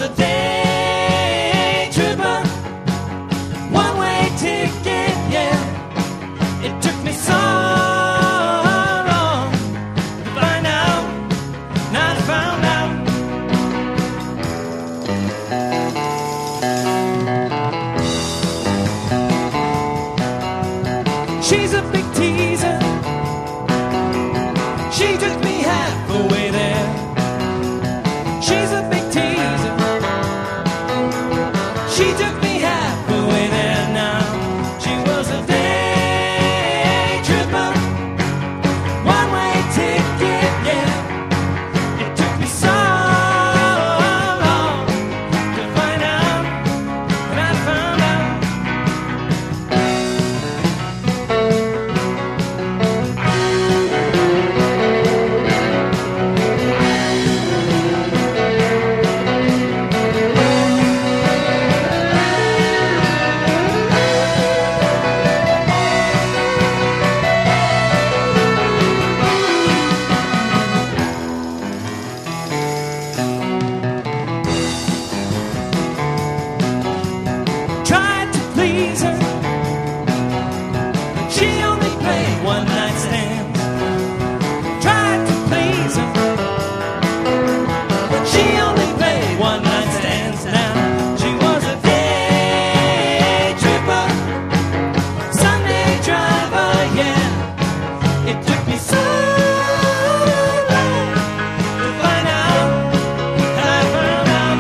a day tripper, one-way ticket, yeah. It took me so long to find out, not found out. She's a big teaser. She took me half the way there. She's a big teaser. She took me half the way there now. She was a day tripper, one-way ticket, yeah. It took me so long to find out, and I found out. Tried to please her, but she only played one-night stands. Tried to please her, but she only played one-night stands. Now she was a day tripper, Sunday driver, yeah. It took me so long to find out, and I found out.